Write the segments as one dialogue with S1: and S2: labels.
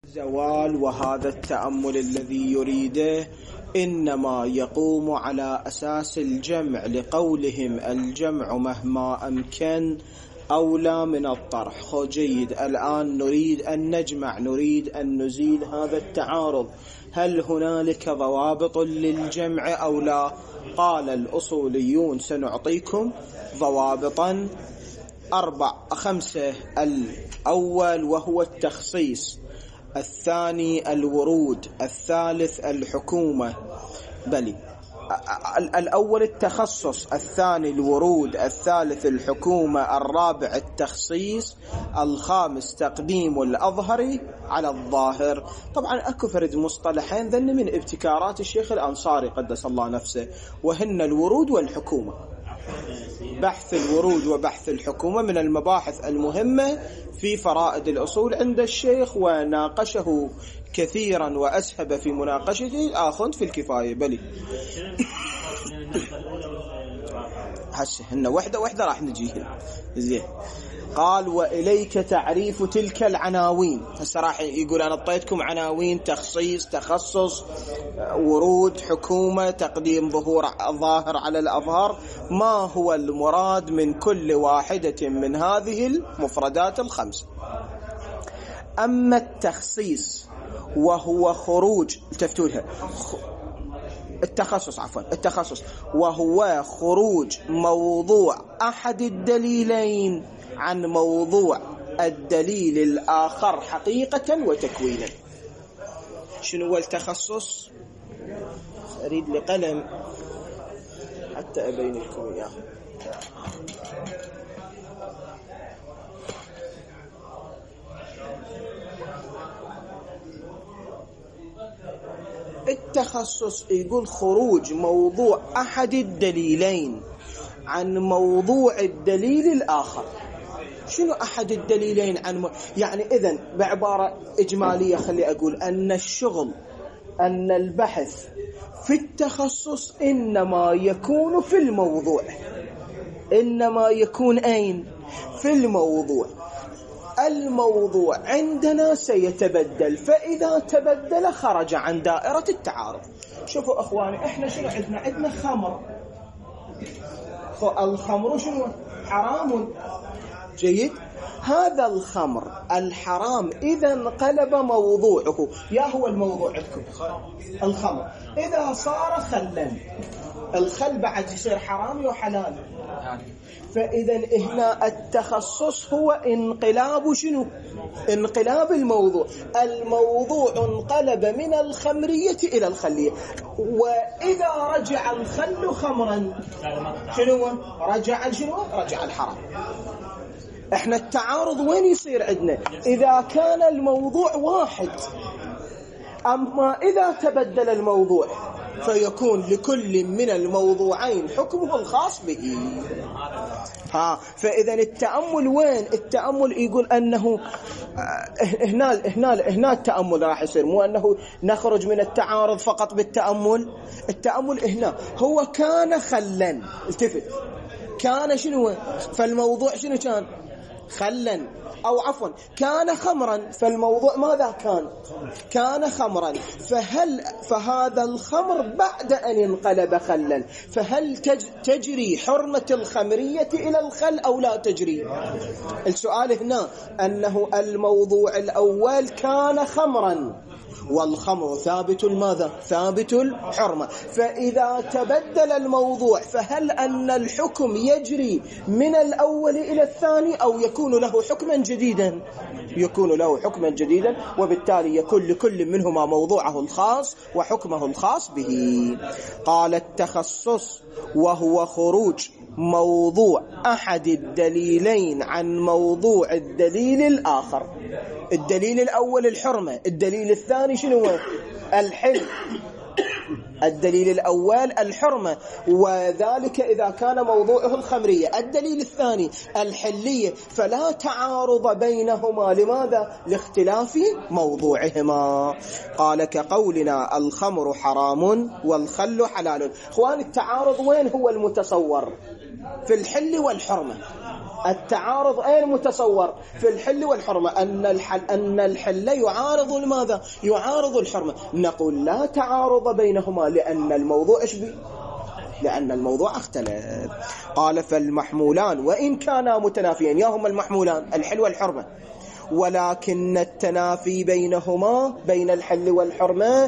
S1: زوال. وهذا التأمل الذي يريده إنما يقوم على أساس الجمع، لقولهم الجمع مهما أمكن أولى من الطرح. خو جيد، الآن نريد أن نجمع، نريد أن نزيل هذا التعارض. هل هنالك ضوابط للجمع أو لا؟ قال الأصوليون سنعطيكم ضوابطا 5. الأول وهو التخصيص، الثاني الورود، الثالث الحكومة. الأول التخصص، الثاني الورود، الثالث الحكومة، الرابع التخصيص، الخامس تقديم الأظهر على الظاهر. طبعا أكو فرد مصطلحين ذن من ابتكارات الشيخ الأنصاري قدس الله نفسه، وهن الورود والحكومة. بحث الورود وبحث الحكومة من المباحث المهمة في فرائد الأصول عند الشيخ، وناقشه كثيرا وأسهب في مناقشته الآخذ في الكفاية. هسه هن وحدة راح نجيها. زين، قال وإليك تعريف تلك العناوين. هسه راح يقول أنا أعطيتكم عناوين: تخصيص، تخصص، ورود، حكومة، تقديم ظاهر على الأظهار. ما هو المراد من كل واحدة من هذه المفردات الخمسة؟ أما التخصيص وهو خروج التخصص وهو خروج موضوع أحد الدليلين عن موضوع الدليل الآخر حقيقة وتكوينا. شنو هو التخصص؟ أريد لقلم حتى أبين لكم إياه. التخصص يقول خروج موضوع أحد الدليلين عن موضوع الدليل الآخر. شنو أحد الدليلين يعني إذن بعبارة إجمالية خلي أقول أن البحث في التخصص إنما يكون في الموضوع. إنما يكون أين؟ في الموضوع. الموضوع عندنا سيتبدل، فإذا تبدل خرج عن دائرة التعارض. شوفوا أخواني، إحنا شنو عندنا خمر. الخمر شنو؟ حرام. جيد، هذا الخمر الحرام إذا انقلب موضوعه، يا هو الموضوع عندكم الخمر، إذا صار خلا، الخل بعد يصير حرام وحلال. فإذا هنا التخصص هو انقلاب شنو؟ انقلاب الموضوع. الموضوع انقلب من الخمرية إلى الخلية. وإذا رجع الخل خمرا شنو؟ رجع الحرام. احنا التعارض وين يصير عندنا؟ إذا كان الموضوع واحد. أما إذا تبدل الموضوع فيكون لكل من الموضوعين حكمه الخاص به. فإذا التأمل وين؟ التأمل يقول أنه هنا التأمل راح يصير، مو أنه نخرج من التعارض فقط بالتأمل. التأمل هنا هو كان خلا، التفت، كان شنو؟ فالموضوع شنو كان؟ خلا، أو عفوا كان خمرا، فالموضوع ماذا كان خمرا. فهذا الخمر بعد أن انقلب خلا، فهل تجري حرمة الخمرية إلى الخل أو لا تجري؟ السؤال هنا أنه الموضوع الأول كان خمرا، والخمر ثابت ماذا؟ ثابت الحرمة. فإذا تبدل الموضوع فهل أن الحكم يجري من الأول إلى الثاني أو يكون له حكما جديدا؟ يكون له حكما جديدا، وبالتالي يكون لكل منهما موضوعه الخاص وحكمه الخاص به. قال التخصص وهو خروج موضوع أحد الدليلين عن موضوع الدليل الآخر. الدليل الأول الحرمة، الدليل الثاني شنو؟ الحل. الدليل الأول الحرمة، وذلك إذا كان موضوعه الخمرية. الدليل الثاني الحلية، فلا تعارض بينهما. لماذا؟ لاختلاف موضوعهما. قال كقولنا الخمر حرام والخل حلال. اخوان، التعارض وين هو المتصور؟ في الحل والحرمة. التعارض أين متصور؟ في الحل والحرمة، أن الحل يعارض ماذا؟ يعارض الحرمة. نقول لا تعارض بينهما لأن الموضوع إيش بي؟ لأن الموضوع اختلف. قال فالمحمولان وإن كانا متنافيين، يا هما المحمولان الحل والحرمة، ولكن التنافي بينهما بين الحل والحرمة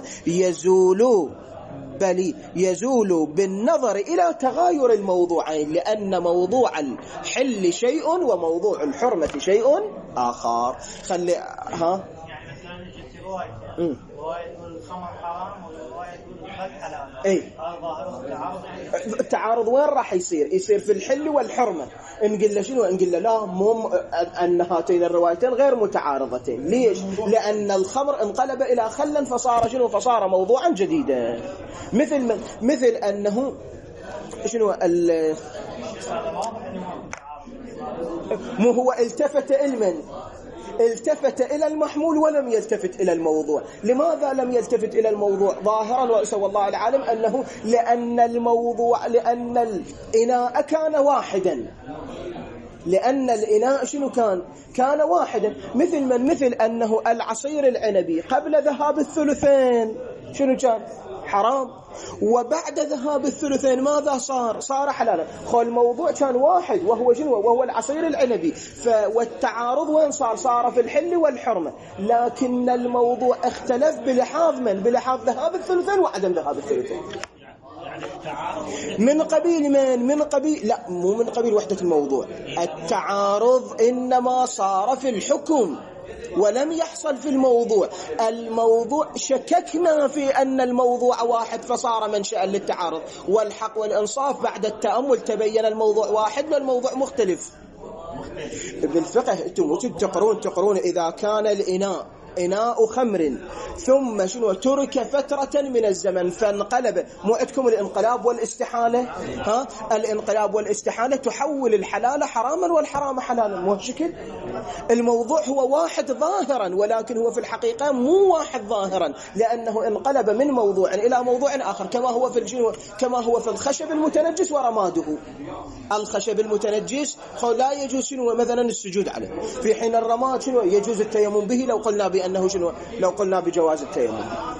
S1: يزول بالنظر إلى تغاير الموضوعين، لأن موضوع الحل شيء وموضوع الحرمة شيء آخر. خلي
S2: رواية الخمر حرام ورواية الخمر حلال.
S1: اي التعارض وين راح يصير في الحل والحرمة. نقول له شنو؟ نقول له لا، مو ان هاتين الروايتين غير متعارضتين. ليش؟ لان الخمر انقلب الى خلا فصار شنو؟ فصار موضوعا جديدا. مثل انه شنو مو هو التفت إلى المحمول ولم يلتفت إلى الموضوع. لماذا لم يلتفت إلى الموضوع ظاهرا وأسوى الله العالم؟ أنه لأن الإناء كان واحدا. لأن الإناء شنو كان واحدا. مثل أنه العصير العنبي قبل ذهاب الثلثين شنو كان؟ حرام، وبعد ذهاب الثلثين ماذا صار حلالا. الموضوع كان واحد وهو شنو؟ وهو العصير العنبي. والتعارض وين صار في الحل والحرمة، لكن الموضوع اختلف بلحاظ ذهاب الثلثين وعدم ذهاب الثلثين. من قبيل لا، مو من قبيل وحدة الموضوع. التعارض إنما صار في الحكم ولم يحصل في الموضوع شككنا في أن الموضوع واحد فصار منشأ للتعارض. والحق والإنصاف بعد التأمل تبين الموضوع واحد والموضوع مختلف. بالفقه أنتم تقرون إذا كان الإناء إناء خمر ثم شنو ترك فترة من الزمن فانقلب. مو عندكم الانقلاب والاستحالة؟ الانقلاب والاستحالة تحول الحلال حراما والحرام حلالا. مو شكل الموضوع هو واحد ظاهرا، ولكن هو في الحقيقة مو واحد ظاهرا، لأنه انقلب من موضوع إلى موضوع آخر. كما هو في الخشب المتنجس ورماده. الخشب المتنجس لا يجوز مثلا السجود عليه، في حين الرماد يجوز التيمم به لو قلنا بأنه لو قلنا بجواز التيمم.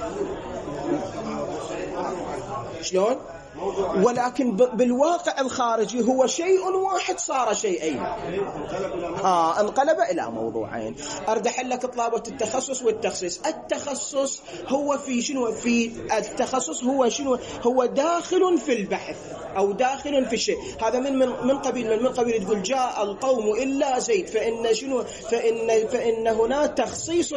S1: شلون؟ ولكن بالواقع الخارجي هو شيء واحد صار شيئين. انقلب إلى موضوعين. أردح لك طلابة التخصص والتخصيص. التخصص هو في التخصص هو داخل في البحث أو داخل في الشيء. هذا من قبيل تقول جاء القوم إلا زيد، فإن هنا تخصيص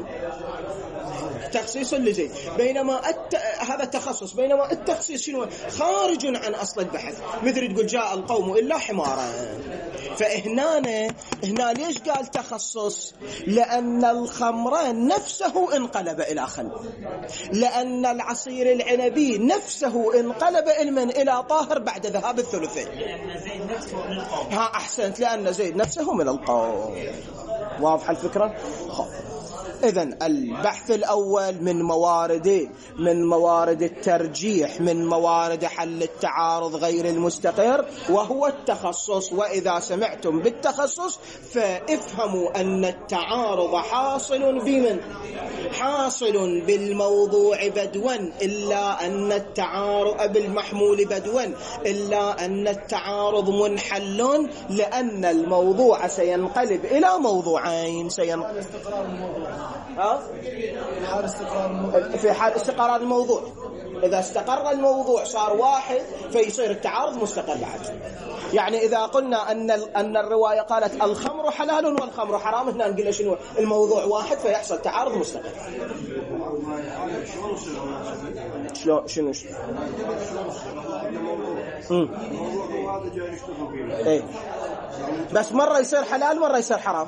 S1: تخصيص لزيد، بينما هذا تخصص، بينما التخصيص خارج عن أصل البحث. مثل تقول جاء القوم إلا حمارا. فهنا ليش قال تخصص؟ لأن الخمر نفسه انقلب إلى خل، لأن العصير العنبي نفسه انقلب إلى طاهر بعد ذهاب الثلثين.
S2: لأن زيد نفسه من القوم.
S1: أحسنت، لأن زيد نفسه من القوم. واضح الفكرة؟ إذن البحث الأول من موارد الترجيح، من موارد حل التعارض غير المستقر، وهو التخصص. وإذا سمعتم بالتخصص فافهموا أن التعارض حاصل بالموضوع بدوا، إلا أن التعارض بالمحمول بدوا، إلا أن التعارض منحل، لأن الموضوع سينقلب إلى موضوعين. في حال استقرار الموضوع. إذا استقر الموضوع صار واحد فيصير التعارض مستقر بعد. يعني إذا قلنا أن الرواية قالت الخمر حلال والخمر حرام، هنا نقول شنو؟ الموضوع واحد فيحصل تعارض مستقر. شنو ايه، بس مرة يصير حلال مرة يصير حرام.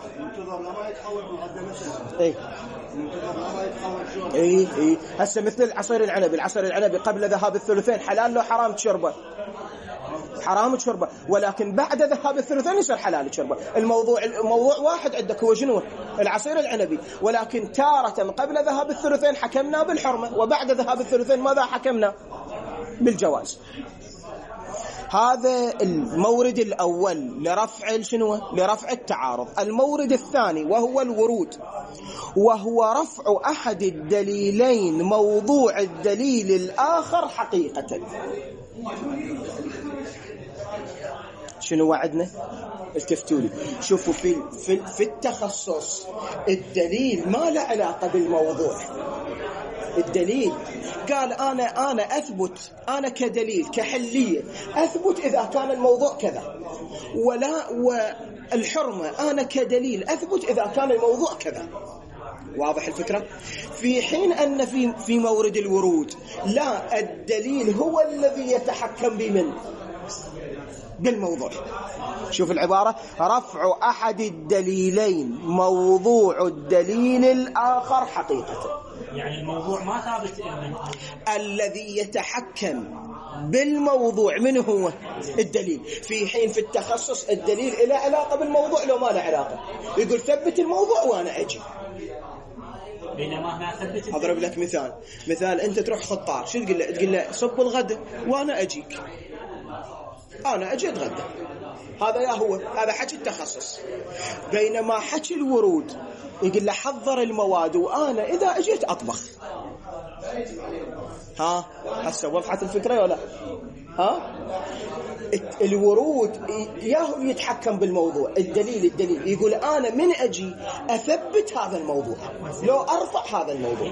S1: ايه هسه مثل العصير العنبي قبل ذهاب الثلثين حلال لو حرام تشربه؟ حرام تشربه، ولكن بعد ذهاب الثلثين يصير حلال تشربه. الموضوع واحد عندك هو شنو؟ العصير العنبي، ولكن تارة قبل ذهاب الثلثين حكمنا بالحرمة، وبعد ذهاب الثلثين ماذا حكمنا؟ بالجواز. هذا المورد الأول لرفع شنو؟ لرفع التعارض. المورد الثاني وهو الورود، وهو رفع أحد الدليلين موضوع الدليل الآخر حقيقة. شنو وعدنا؟ التفتوا لي. شوفوا في التخصص الدليل ما له علاقة بالموضوع. الدليل قال أنا أثبت، أنا كدليل كحلية أثبت إذا كان الموضوع كذا، والحرمة أنا كدليل أثبت إذا كان الموضوع كذا. واضح الفكرة؟ في حين أن في مورد الورود لا، الدليل هو الذي يتحكم بالموضوع. شوف العبارة: رفع أحد الدليلين موضوع الدليل الآخر حقيقة.
S2: يعني الموضوع ما ثابت
S1: الذي يتحكم بالموضوع من هو؟ الدليل. في حين في التخصص الدليل له علاقة بالموضوع لو ما له علاقة، يقول ثبت الموضوع وأنا أجي.
S2: بينما هنا ثبت.
S1: أضرب لك مثال أنت تروح خطار، شو تقول له؟ تقول له صب الغداء وأنا أجيك، أنا أجي أتغدى. هذا حكي التخصص. بينما حكي الورود يقول له حضر المواد وأنا إذا أجيت أطبخ. هسه وضحت الفكرة ولا؟ الورود ياهو يتحكم بالموضوع. الدليل يقول أنا من أجي أثبت هذا الموضوع لو أرفع هذا الموضوع.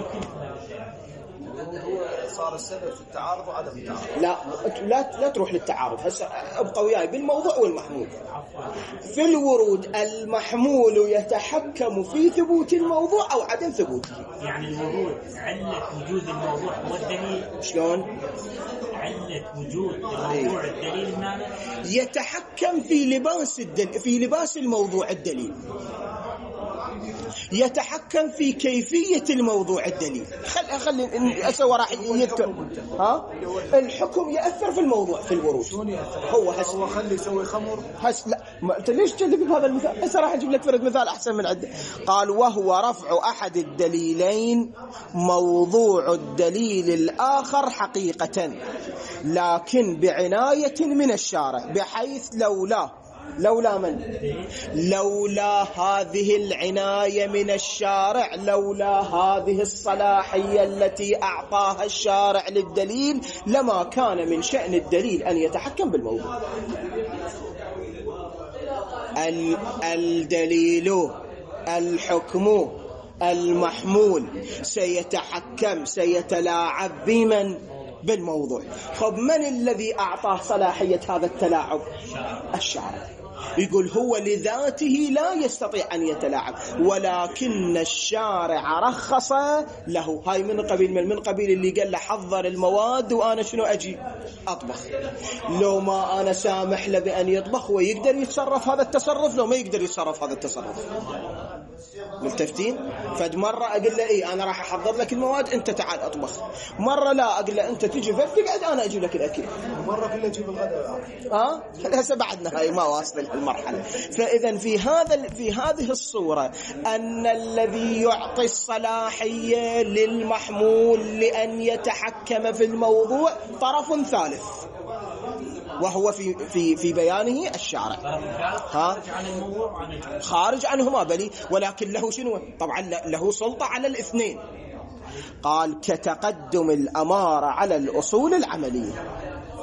S3: هو صار السبب في التعارض وعدم التعارض.
S1: لا تروح للتعارض. هسه ابقى وياي بالموضوع والمحمول. في الورود المحمول يتحكم في ثبوت الموضوع أو عدم ثبوته.
S2: يعني الورود علة وجود الموضوع هو الدليل.
S1: شلون؟
S2: علة وجود الموضوع الدليل هنا
S1: يتحكم في لباس الموضوع الدليل، يتحكم في كيفية الموضوع الدليل. خلي أسوأ راح يذكر الحكم يأثر في الموضوع في الورود. هو
S3: خلي يسوي خمر.
S1: لا ليش تجيب بهذا المثال؟ هسه راح أجيب لك فرد مثال أحسن من عده. قال: وهو رفع أحد الدليلين موضوع الدليل الآخر حقيقة، لكن بعناية من الشارع، بحيث لولا من؟ لولا هذه العناية من الشارع، لولا هذه الصلاحية التي أعطاها الشارع للدليل، لما كان من شأن الدليل أن يتحكم بالموضوع. الدليل الحكم المحمول سيتلاعب بمن؟ بالموضوع. طب من الذي أعطاه صلاحية هذا التلاعب؟ الشارع. يقول هو لذاته لا يستطيع أن يتلاعب، ولكن الشارع رخص له. هاي من قبيل اللي قال له حضر المواد وأنا شنو أجي أطبخ. لو ما أنا سامح له بأن يطبخ ويقدر يتصرف هذا التصرف، لو ما يقدر يتصرف هذا التصرف. ملتفتين؟ فد مرة أقول له أنا راح أحضر لك المواد، أنت تعال أطبخ. مرة لا، أقول له أنت تجي فتقعد أنا أجيب لك الأكل.
S3: مرة كله أجيب الغداء.
S1: هسه بعدنا هاي ما واصل المرحلة. فإذا في هذه الصورة أن الذي يعطي الصلاحية للمحمول لأن يتحكم في الموضوع طرف ثالث، وهو في بيانه الشارع. خارج عنهما بلي، ولكن له شنو؟ طبعا له سلطة على الاثنين. قال: كتقدم الأمارة على الأصول العملية،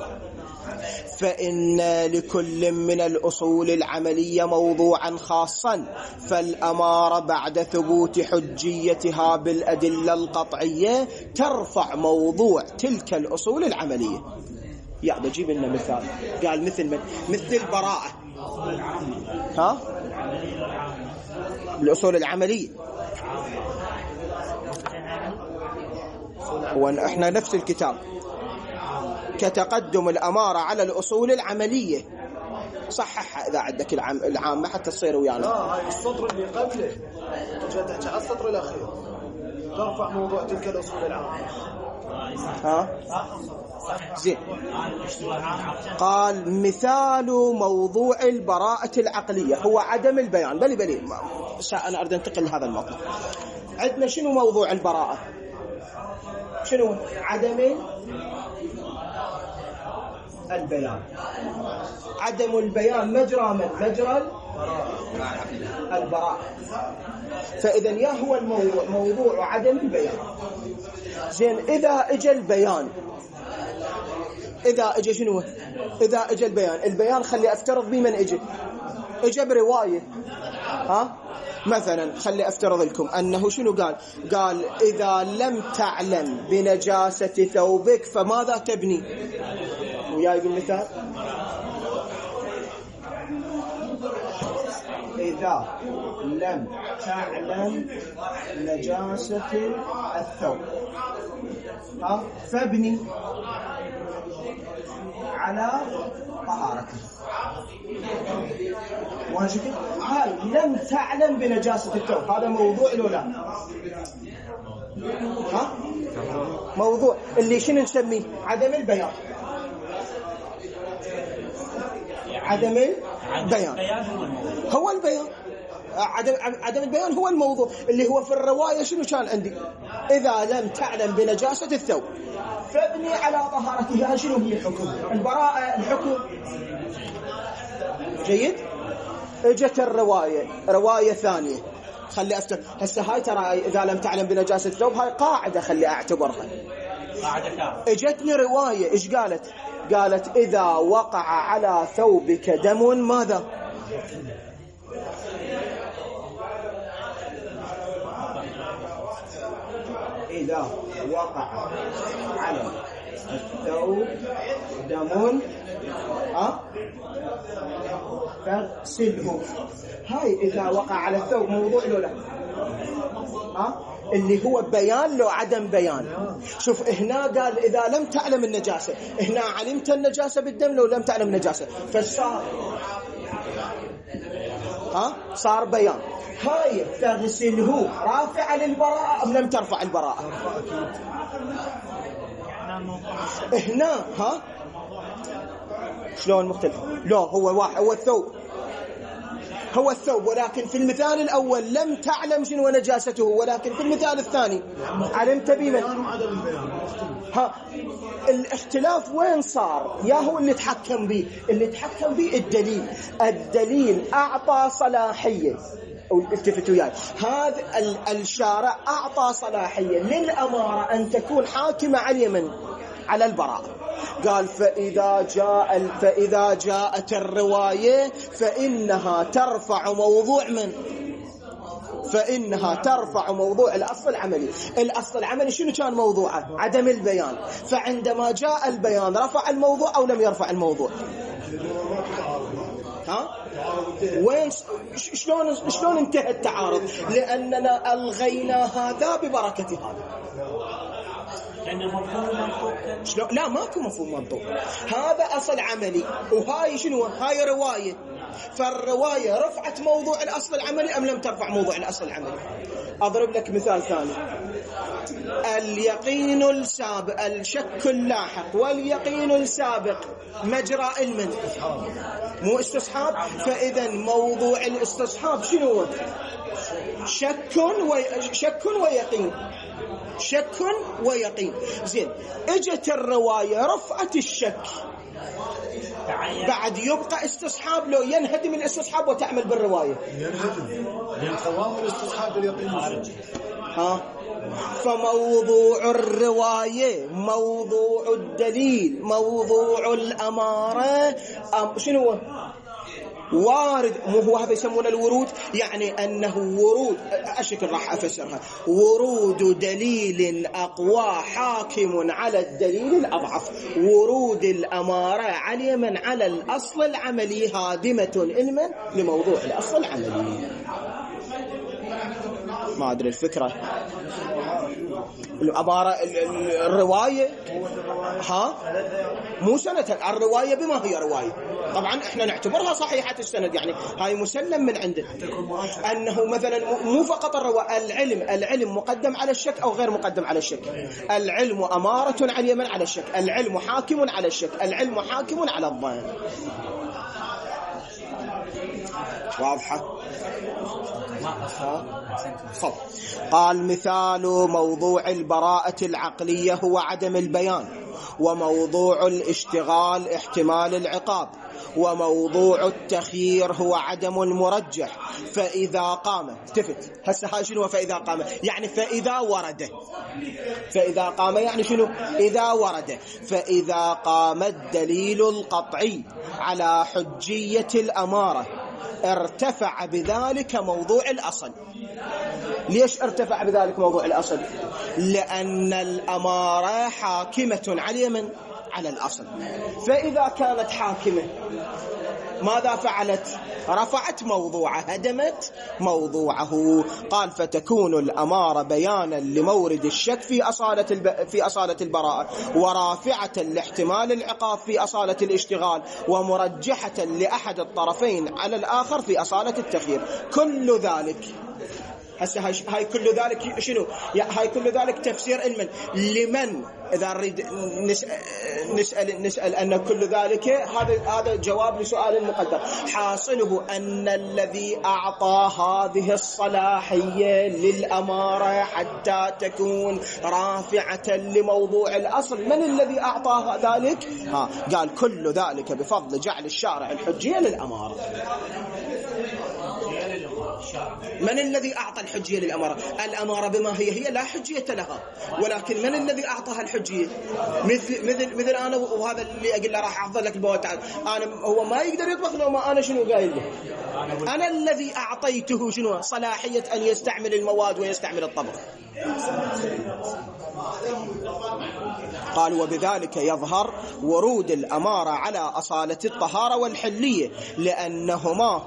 S1: فإن لكل من الأصول العملية موضوعا خاصا، فالأمارة بعد ثبوت حجيتها بالأدلة القطعية ترفع موضوع تلك الأصول العملية. يعني جيب لنا مثال. قال مثل البراءة. الأصول العملية وإحنا نفس الكتاب. كتقدم الأمارة على الأصول العملية. صححها إذا عندك العامة حتى تصير ويانا.
S3: لا، هاي السطر اللي قبله تحكي على السطر الأخير، ترفع موضوع تلك الأصول العامة.
S1: زين. قال: مثال موضوع البراءة العقلية هو عدم البيان. بلي أنا أريد أنتقل لهذا الموضوع. عندنا شنو موضوع البراءة؟ شنو؟ عدم البيان. عدم البيان مجرى من مجرى البراء. فإذا يا هو الموضوع موضوع عدم البيان. زين إذا اجى البيان، إذا اجى شنو؟ إذا اجى البيان خلي أفترض بمن اجى برواية. مثلا خلي أفترض لكم أنه شنو قال إذا لم تعلم بنجاسة ثوبك فماذا تبني؟ وياي بالمثال، إذا لم تعلم نجاسة الثوب فابني على طهارته. واجد هاي لم تعلم بنجاسة الثوب، هذا موضوع لو لا؟ موضوع اللي شنو نسميه؟ عدم البيان. عدم البيان هو البيان. عدم البيان هو الموضوع اللي هو في الرواية. شنو كان عندي؟ إذا لم تعلم بنجاسة الثوب فابني على طهارتها. شنو هي الحكم؟ البراءة، الحكم. جيد. اجت الرواية، رواية ثانية خلي أفتكر هسه. هاي ترى إذا لم تعلم بنجاسة الثوب هاي قاعدة خلي أعتبرها قاعدة. اجتني رواية إيش قالت؟ قالت إذا وقع على ثوبك دم ماذا؟ إذا وقع على الثوب دم فاغسله. هاي إذا وقع على الثوب موضوع لو لا؟ اللي هو بيان لو عدم بيان. شوف هنا قال إذا لم تعلم النجاسة، هنا علمت النجاسة بالدم لو لم تعلم النجاسة، فصار صار بيان. هاي تغسله رافع للبراءة أم لم ترفع البراءة؟ هنا شلون مختلف؟ لا هو واحد، هو الثوب، ولكن في المثال الأول لم تعلم شنو نجاسته، ولكن في المثال الثاني علمت بمن. الاختلاف وين صار؟ يا هو اللي تحكم به؟ اللي تحكم به الدليل أعطى صلاحية. التفتوا وياي، هذا الشارع أعطى صلاحية للأمارة أن تكون حاكمة على اليمن على البراء. قال فإذا جاءت الرواية فإنها ترفع موضوع من؟ فإنها ترفع موضوع الأصل العملي. الأصل العملي شنو كان موضوعه؟ عدم البيان. فعندما جاء البيان رفع الموضوع أو لم يرفع الموضوع؟ وين شلون انتهى التعارض؟ لأننا ألغينا هذا ببركة هذا. لا ماكو مفهوم منطوق. هذا أصل عملي وهاي شنو؟ هاي رواية. فالرواية رفعت موضوع الأصل العملي أم لم ترفع موضوع الأصل العملي؟ أضرب لك مثال ثاني. اليقين السابق، الشك اللاحق واليقين السابق مجرى المن مو استصحاب. فإذا موضوع الاستصحاب شنو؟ شك ويقين. شك ويقين. زين اجت الرواية رفعت الشك، بعد يبقى استصحاب لو ينهدم الاستصحاب وتعمل بالرواية؟
S3: ينهدم، لأن قوام الاستصحاب اليقين.
S1: فموضوع الرواية، موضوع الدليل، موضوع الأمارة شنو؟ وارد. مو هو هذا يسمونه الورود؟ يعني أنه ورود، أشكل راح أفسرها، ورود دليل أقوى حاكم على الدليل الأضعف. ورود الأمارة على من على الأصل العملي هادمة علما لموضوع الأصل العملي. ما أدري الفكرة. الأمارة الرواية مو سنة. الرواية بما هي رواية؟ طبعا احنا نعتبرها صحيحة السند، يعني هاي مسلم من عندنا أنه مثلا مو فقط الرواية. العلم مقدم على الشك أو غير مقدم على الشك. العلم أمارة على اليمن على الشك. العلم حاكم على الشك. العلم حاكم على الظن. واضحة؟ قال مثال موضوع البراءة العقلية هو عدم البيان، وموضوع الاشتغال احتمال العقاب، وموضوع التخيير هو عدم المرجح. فإذا قام التفت هسه هاي شنو؟ فإذا قام يعني فإذا ورد، فإذا قام يعني شنو؟ إذا ورد. فإذا قام الدليل القطعي على حجية الأمارة ارتفع بذلك موضوع الأصل. ليش ارتفع بذلك موضوع الأصل؟ لأن الأمارة حاكمة على من؟ على الأصل. فإذا كانت حاكمة ماذا فعلت؟ رفعت موضوعه، هدمت موضوعه. قال فتكون الأمارة بيانا لمورد الشك في أصالة البراءة، ورافعة لاحتمال العقاب في أصالة الاشتغال، ومرجحة لأحد الطرفين على الآخر في أصالة التخيير. كل ذلك هسه هاي كل ذلك شنو؟ هاي كل ذلك تفسير لمن إذا نريد نسأل أن كل ذلك هذا جواب لسؤال مقدر. حاصله أن الذي أعطى هذه الصلاحية للأمارة حتى تكون رافعة لموضوع الأصل، من الذي أعطى ذلك؟ قال كل ذلك بفضل جعل الشارع الحجية للأمارة. من الذي أعطى الحجية للأمارة؟ الأمارة بما هي لا حجية لها، ولكن من الذي أعطاها الحجية؟ مثل أنا، وهذا اللي أقول له راح أحضر لك البوات. أنا هو ما يقدر يطبخ لو ما أنا شنو قايل له؟ أنا الذي أعطيته شنو؟ صلاحية أن يستعمل المواد ويستعمل الطبخ. قال وبذلك يظهر ورود الأمارة على أصالة الطهارة والحلية، لأنهما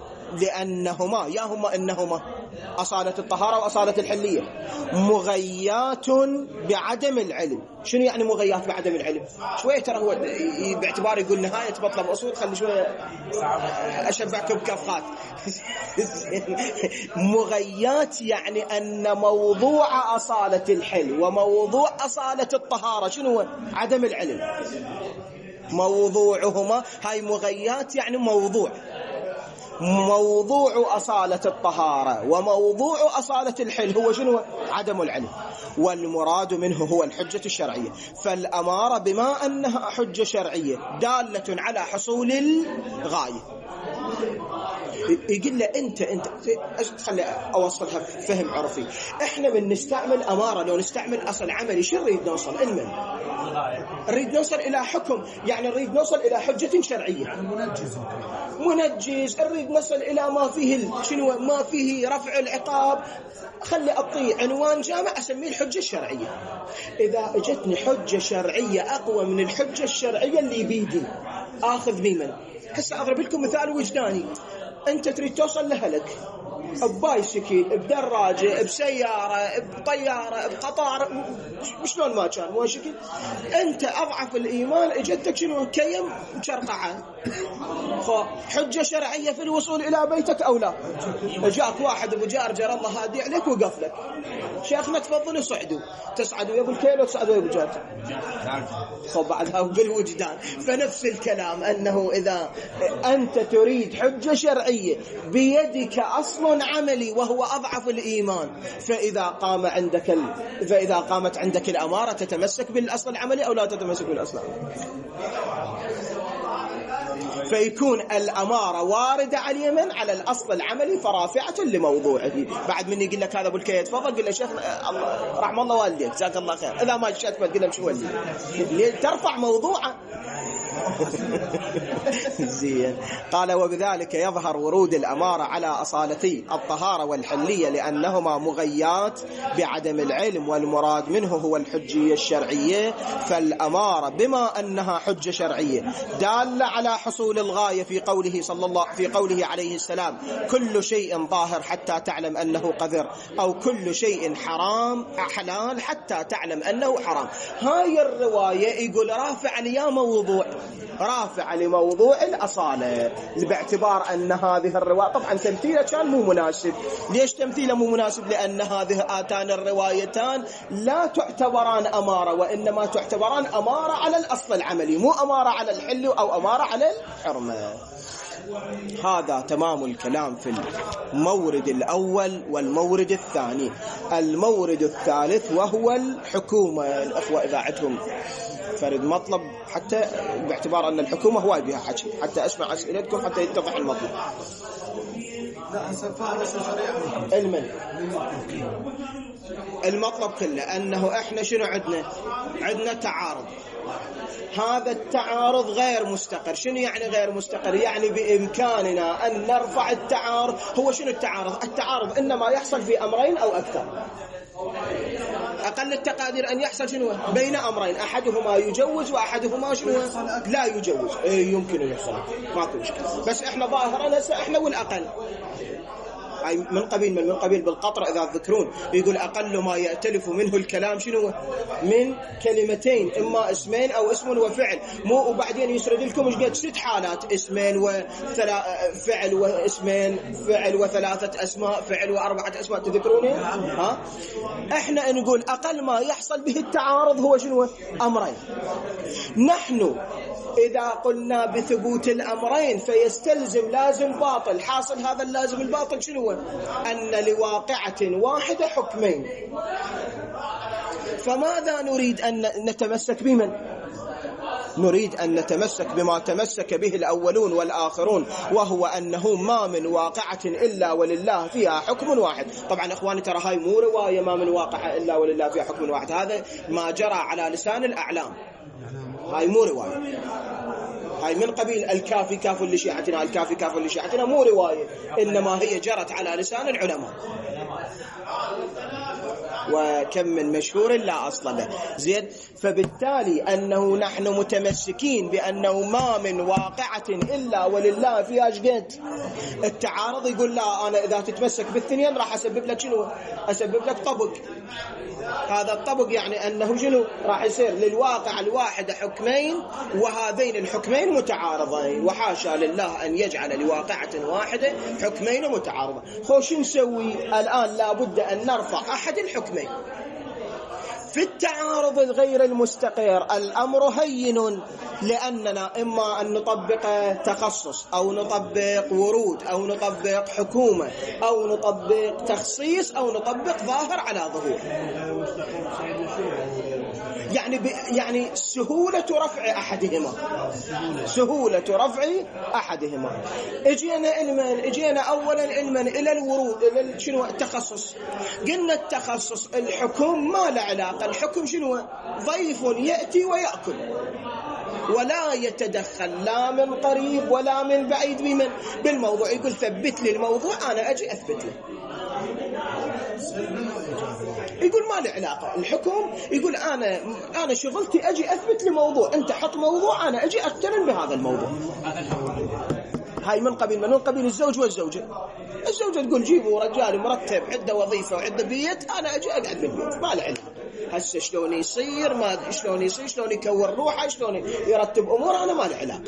S1: إنهما أصالة الطهارة وأصالة الحلية مغيات بعدم العلم. شنو يعني مغيات بعدم العلم؟ شوية ترى هو باعتبار يقول نهاية مطلب أصول، خلي شوية أشبعكم بكفخات. مغيات يعني أن موضوع أصالة الحل وموضوع أصالة الطهارة شنو؟ عدم العلم. موضوعهما هاي مغيات يعني موضوع أصالة الطهارة وموضوع أصالة الحل هو شنو؟ عدم العلم، والمراد منه هو الحجة الشرعية. فالأمارة بما أنها حجة شرعية دالة على حصول الغاية. يقول له أنت خلي أوصلها فهم عرفي. إحنا من نستعمل أمارة لو نستعمل أصل عملي شو نريد نوصل؟ نريد نوصل إلى حكم، يعني نريد نوصل إلى حجة شرعية، يعني منجز. نريد نصل إلى ما فيه شنو؟ ما فيه رفع العقاب. خلي أعطيه عنوان جامع أسميه الحجة الشرعية. إذا اجتني حجة شرعية أقوى من الحجة الشرعية اللي بيدي آخذ بمن؟ هسه أضرب لكم مثال وجداني. أنت تريد توصل لهلك ببايسكل، بدراجة، بسيارة، بطيارة، بقطار، شلون ما كان مو شكل. أنت أضعف الإيمان اجتك شنو؟ كيم شرقعة. حجة شرعية في الوصول إلى بيتك أو لا؟ جاك واحد أبو جارجر الله هادي عليك وقف لك، شيخنا تفضلوا صعدوا. تصعدوا يا أبو الكيل وتصعدوا يا أبو جارجر. بعدها بالوجدان. فنفس الكلام أنه إذا أنت تريد حجة شرعية بيدك أصل عملي وهو أضعف الإيمان، فإذا قامت عندك الأمارة تتمسك بالأصل العملي أو لا تتمسك بالأصل العملي؟ فيكون الأمارة واردة على اليمن على الأصل العملي فرافعة لموضوعه. بعد من يقول لك هذا أبو الكيت تفضل، قل له شيخ رحم الله والديك جزاك الله خير. إذا ما شات ما تقول له شو ولي ترفع موضوعه. زين. قال وبذلك يظهر ورود الأمارة على أصالتي الطهارة والحلية، لأنهما مغيات بعدم العلم، والمراد منه هو الحجية الشرعية. فالأمارة بما أنها حجة شرعية دالة على حصول الغاية في قوله عليه السلام كل شيء ظاهر حتى تعلم أنه قذر، أو كل شيء حلال حتى تعلم أنه حرام. هاي الرواية يقول رافع لموضوع الأصالة، باعتبار أن هذه الرواية طبعا تمثيله كان مو مناسب. ليش تمثيله مو مناسب؟ لأن هاتان الروايتان لا تعتبران أمارة، وإنما تعتبران أمارة على الأصل العملي، مو أمارة على الحل أو أمارة على الحرمة. هذا تمام الكلام في المورد الأول والمورد الثاني. المورد الثالث وهو الحكومة. الأخوة إذا عندهم فرد مطلب، حتى باعتبار أن الحكومة هواي بها حكي، حتى أسمع أسئلتكم حتى يتضح المطلب.
S3: لا سنفهم سريعا.
S1: المطلب كله أنه إحنا شنو عندنا تعارض. هذا التعارض غير مستقر. شنو يعني غير مستقر؟ يعني بإمكاننا أن نرفع التعارض. هو شنو التعارض؟ التعارض إنما يحصل في أمرين أو أكثر. أقل التقادير أن يحصل شنو بين أمرين، أحدهما يجوز وأحدهما شنو لا يجوز. يمكن أن يحصل، ماكو مشكلة. بس إحنا ظاهرنا إحنا والأقل، أي من قبيل بالقطر إذا تذكرون يقول أقل ما يأتلف منه الكلام شنو؟ من كلمتين، إما اسمين أو اسم وفعل. مو وبعدين يسرد لكم إيش قد 6 حالات، اسمين وفعل واسمين، فعل وثلاثة أسماء، فعل و4 أسماء. تذكروني؟ ها؟ إحنا نقول أقل ما يحصل به التعارض هو شنو؟ أمرين. نحن إذا قلنا بثبوت الأمرين فيستلزم لازم باطل. حاصل هذا اللازم الباطل شنو؟ أن لواقعة واحدة حكمين. فماذا نريد أن نتمسك بمن؟ نريد أن نتمسك بما تمسك به الأولون والآخرون، وهو أنه ما من واقعة إلا ولله فيها حكم واحد. طبعا أخواني ترى هاي مو رواية ما من واقعة إلا ولله فيها حكم واحد، هذا ما جرى على لسان الأعلام، هاي مو رواية. هاي من قبيل الكافي كاف لشيعتنا، الكافي كاف لشيعتنا، مو رواية، إنما هي جرت على لسان العلماء. وكم من مشهور لا أصل له. زين، فبالتالي أنه نحن متمسكين بأنه ما من واقعة إلا ولله فيها شقد التعارض. يقول لا، أنا إذا تتمسك بالثنين راح أسبب لك شنو؟ أسبب لك طبق. هذا الطبق يعني أنه شنو؟ راح يصير للواقع الواحد حكمين، وهذين الحكمين متعارضين، وحاشا لله أن يجعل لواقعة واحدة حكمين متعارضة. خوش نسوي الآن؟ لابد أن نرفع أحد الحكمين. في التعارض الغير المستقر الأمر هين، لأننا إما أن نطبق تخصص، أو نطبق ورود، أو نطبق حكومة، أو نطبق تخصيص، أو نطبق ظاهر على ظهور. يعني سهولة رفع أحدهما، سهولة رفع أحدهما. اجينا أولا علما إلى الورود، إلى شنو؟ التخصص. قلنا التخصص الحكم ما له علاقة. الحكم شنو؟ ضيف يأتي ويأكل، ولا يتدخل لا من قريب ولا من بعيد بمن بالموضوع. يقول ثبت لي الموضوع، أنا أجي أثبت له. يقول ما له علاقة الحكم. يقول أنا شغلتي أجي أثبت لي موضوع، أنت حط موضوع، أنا أجي أقترن بهذا الموضوع. هاي من قبيل الزوج والزوجة. الزوجة تقول جيبوا رجال مرتب، عنده وظيفة وعنده بيت، أنا أجي أقعد بالبيت، ما له علاقة. هسه شلون يصير، ما شلون يصير، شلون يكون روحه، شلون يرتب أمور، أنا ما له علاقة.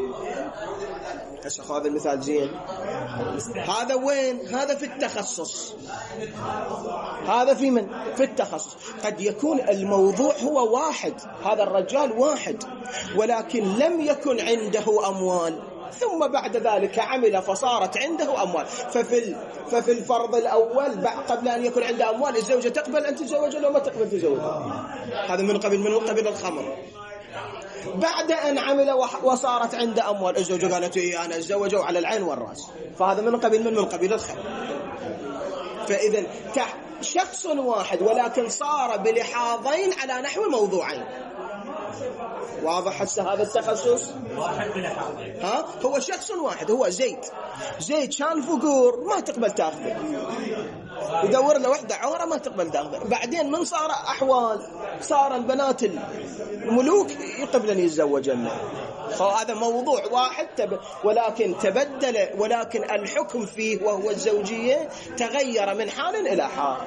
S1: هسه هذا المثال زين. هذا وين؟ هذا في التخصص. هذا في من؟ في التخصص. قد يكون الموضوع هو واحد، هذا الرجال واحد، ولكن لم يكن عنده أموال، ثم بعد ذلك عمل فصارت عنده أموال. ففي الفرض الأول قبل أن يكون عنده أموال الزوجة تقبل أن تتزوج لو ما تقبل تتزوج. هذا من قبل الخمر. بعد أن عمل وصارت عنده أموال الزوجة قالت إيه أنا أتزوجه على العين والرأس، فهذا من قبيل الخمر. فإذا شخص واحد ولكن صار بلحاظين على نحو موضوعين. واضح هسه هذا التخصص؟ واحد بلحاظين. هو شخص واحد، هو زيد كان فقور ما تقبل تاخذه، يدور له وحده عوره ما تقبل تاخذه. بعدين من صار أحوال، صار البنات الملوك يقبلن يتزوجن. فهذا موضوع واحد ولكن تبدل، ولكن الحكم فيه وهو الزوجية تغير من حال إلى حال.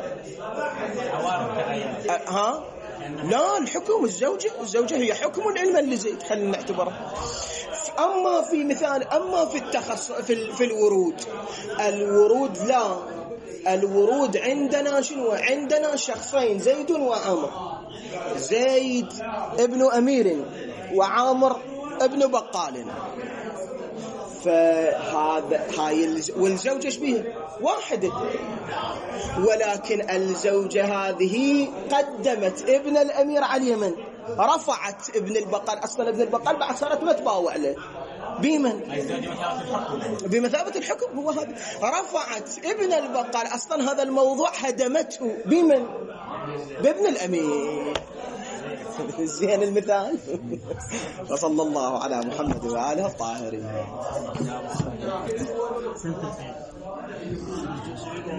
S1: لا، الحكم الزوجة هي حكم علما لزيد، خلينا نعتبره. أما في مثال، أما في التخصص في الورود لا، الورود عندنا شنو؟ عندنا شخصين، زيد وعامر. زيد ابن أمير وعامر ابن بقال. والزوجة ايش بيها؟ واحدة، ولكن الزوجة هذه قدمت ابن الأمير على اليمن، رفعت ابن البقال. أصلا ابن البقال بعد صارت متباوع له بمن؟ بمثابة الحكم. هو هذا رفعت ابن البقال، أصلا هذا الموضوع هدمته بمن؟ بابن الأمير. زين المثال. وصلى الله على محمد وآله الطاهرين.